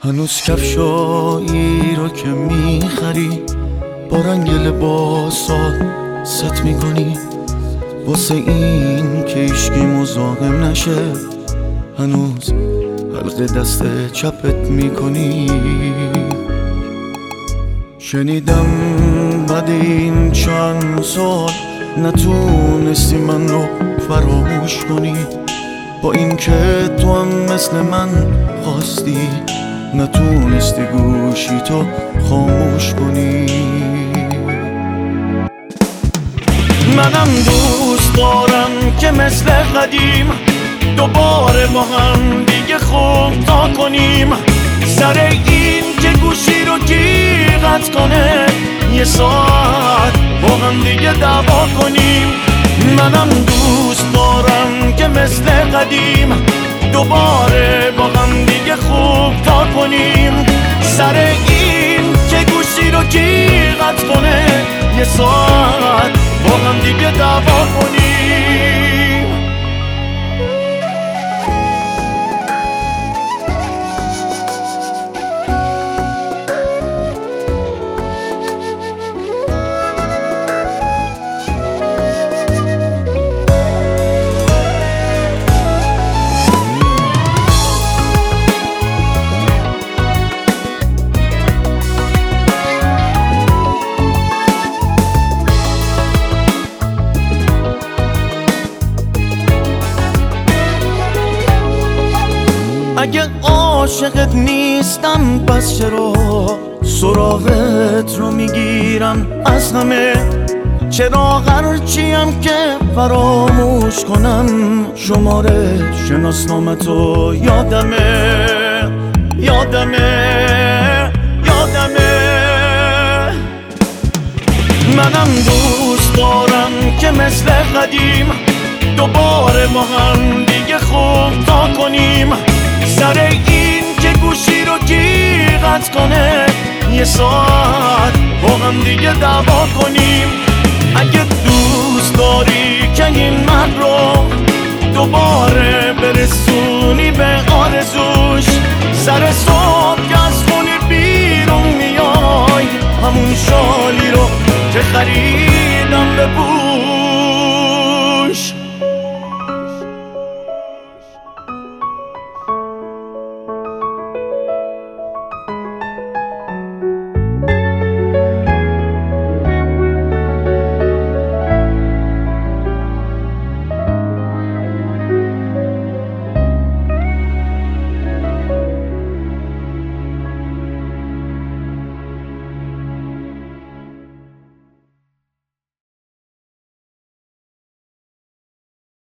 هنوز کفشایی رو که میخری با رنگ لباسات ست میکنی، واسه این که ایشکی مزاحم نشه هنوز حلقه دست چپت میکنی. شنیدم بعد این چند سال نتونستی من رو فراموش کنی، با این که تو هم مثل من خواستی نتونستی گوشی تو خاموش کنی. منم دوست دارم که مثل قدیم دوباره با هم دیگه خوب تا کنیم، سر این که گوشی رو کی قطع کنه یه ساعت با هم دیگه دعوا کنیم. منم دوست دارم که مثل قدیم دوباره با هم دیگه خوب تا کنیم، سر این که گوشی رو کی قطع کنه یه ساعت با هم دیگه دعوا کنیم. اگه عاشقت نیستم پس چرا سراغت رو میگیرم از همه؟ چرا هرچیم که فراموش کنم شماره شناسنامتو یادمه. منم دوست دارم که مثل قدیم دوباره با هم دیگه خوب تا کنیم، سر این که گوشی رو کی قطع کنه یه ساعت با هم دیگه دعوا کنیم. اگه دوست داری که این مرد رو دوباره برسونی به آرزوش، سر صبح که از خونه بیرون میای همون شالی رو که خریدم بپوش.